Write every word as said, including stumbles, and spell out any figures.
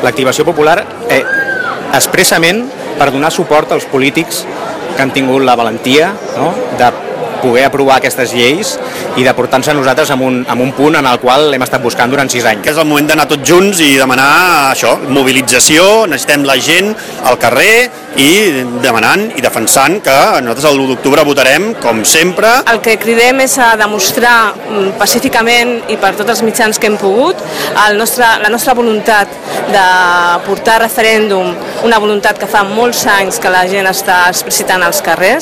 l'activació popular eh, expressament per donar suport als polítics que han tingut la valentia, no?, de poder aprovar aquestes lleis i de portar-nos a nosaltres en un, en un punt en el qual hem estat buscant durant sis anys. És el moment d'anar tots junts i demanar això, mobilització, necessitem la gent al carrer i demanant i defensant que nosaltres l'u d'octubre votarem, com sempre. El que cridem és a demostrar pacíficament i per tots els mitjans que hem pogut el nostre, la nostra voluntat de portar a referèndum una voluntat que fa molts anys que la gent està explicitant als carrers.